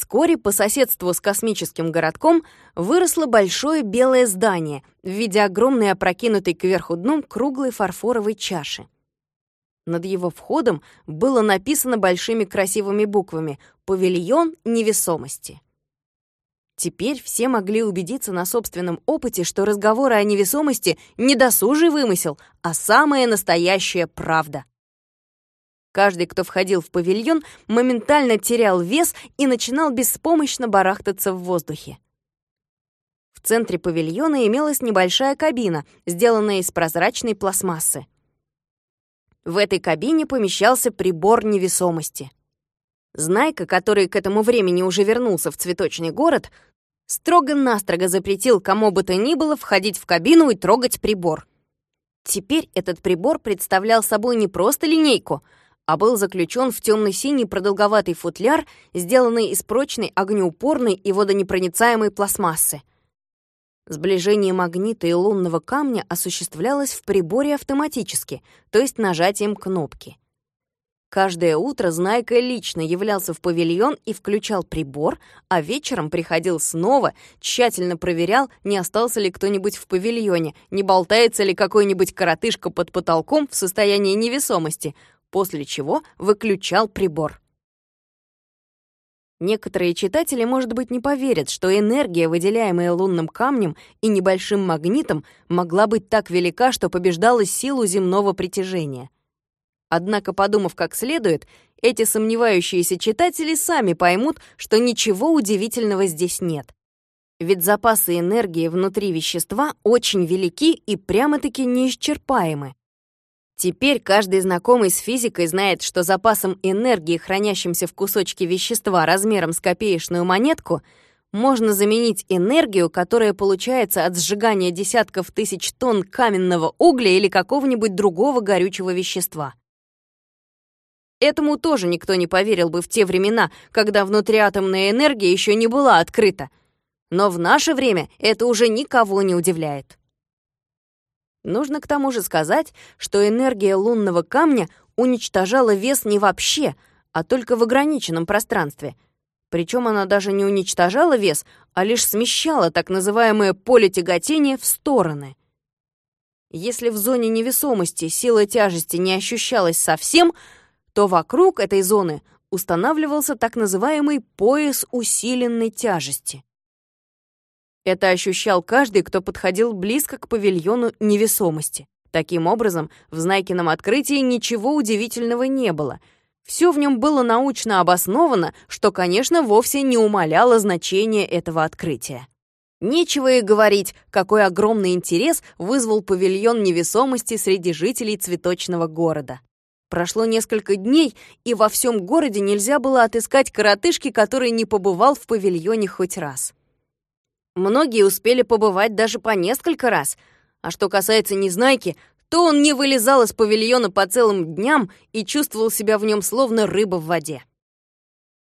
Вскоре по соседству с космическим городком выросло большое белое здание в виде огромной опрокинутой кверху дном круглой фарфоровой чаши. Над его входом было написано большими красивыми буквами «Павильон невесомости». Теперь все могли убедиться на собственном опыте, что разговоры о невесомости не досужий вымысел, а самая настоящая правда. Каждый, кто входил в павильон, моментально терял вес и начинал беспомощно барахтаться в воздухе. В центре павильона имелась небольшая кабина, сделанная из прозрачной пластмассы. В этой кабине помещался прибор невесомости. Знайка, который к этому времени уже вернулся в цветочный город, строго-настрого запретил кому бы то ни было входить в кабину и трогать прибор. Теперь этот прибор представлял собой не просто линейку, а был заключен в темно-синий продолговатый футляр, сделанный из прочной огнеупорной и водонепроницаемой пластмассы. Сближение магнита и лунного камня осуществлялось в приборе автоматически, то есть нажатием кнопки. Каждое утро Знайка лично являлся в павильон и включал прибор, а вечером приходил снова, тщательно проверял, не остался ли кто-нибудь в павильоне, не болтается ли какой-нибудь коротышка под потолком в состоянии невесомости, после чего выключал прибор. Некоторые читатели, может быть, не поверят, что энергия, выделяемая лунным камнем и небольшим магнитом, могла быть так велика, что побеждала силу земного притяжения. Однако, подумав как следует, эти сомневающиеся читатели сами поймут, что ничего удивительного здесь нет. Ведь запасы энергии внутри вещества очень велики и прямо-таки неисчерпаемы. Теперь каждый знакомый с физикой знает, что запасом энергии, хранящимся в кусочке вещества размером с копеечную монетку, можно заменить энергию, которая получается от сжигания десятков тысяч тонн каменного угля или какого-нибудь другого горючего вещества. Этому тоже никто не поверил бы в те времена, когда внутриатомная энергия еще не была открыта. Но в наше время это уже никого не удивляет. Нужно к тому же сказать, что энергия лунного камня уничтожала вес не вообще, а только в ограниченном пространстве. Причем она даже не уничтожала вес, а лишь смещала так называемое поле тяготения в стороны. Если в зоне невесомости сила тяжести не ощущалась совсем, то вокруг этой зоны устанавливался так называемый пояс усиленной тяжести. Это ощущал каждый, кто подходил близко к павильону невесомости. Таким образом, в Знайкином открытии ничего удивительного не было. Все в нем было научно обосновано, что, конечно, вовсе не умаляло значение этого открытия. Нечего и говорить, какой огромный интерес вызвал павильон невесомости среди жителей цветочного города. Прошло несколько дней, и во всем городе нельзя было отыскать коротышки, который не побывал в павильоне хоть раз. Многие успели побывать даже по несколько раз, а что касается Незнайки, то он не вылезал из павильона по целым дням и чувствовал себя в нем словно рыба в воде.